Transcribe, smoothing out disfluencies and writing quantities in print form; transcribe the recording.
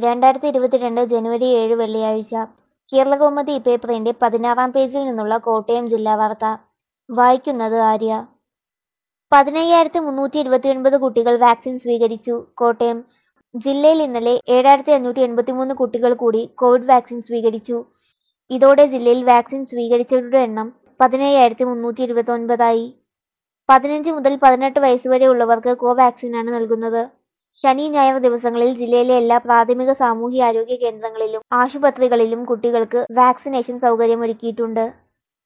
2022 ജനുവരി 7 വെള്ളിയാഴ്ച. കേരളകൗമുദി പേപ്പറിന്റെ 16-ാം പേജിൽ നിന്നുള്ള കോട്ടയം ജില്ലാ വാർത്ത. വായിക്കുന്നത് ആര്യ. 15,329 കുട്ടികൾ വാക്സിൻ സ്വീകരിച്ചു. കോട്ടയം. ജില്ലയിൽ ഇന്നലെ 7,583 കുട്ടികൾ കൂടി കോവിഡ് വാക്സിൻ സ്വീകരിച്ചു. ഇതോടെ ജില്ലയിൽ വാക്സിൻ സ്വീകരിച്ചവരുടെ എണ്ണം 15,329 ആയി. 15 മുതൽ 18 വയസ്സുവരെ ഉള്ളവർക്ക് കോവാക്സിനാണ് നൽകുന്നത്. ശനി, ഞായർ ദിവസങ്ങളിൽ ജില്ലയിലെ എല്ലാ പ്രാഥമിക സാമൂഹ്യാരോഗ്യ കേന്ദ്രങ്ങളിലും ആശുപത്രികളിലും കുട്ടികൾക്ക് വാക്സിനേഷൻ സൗകര്യമൊരുക്കിയിട്ടുണ്ട്.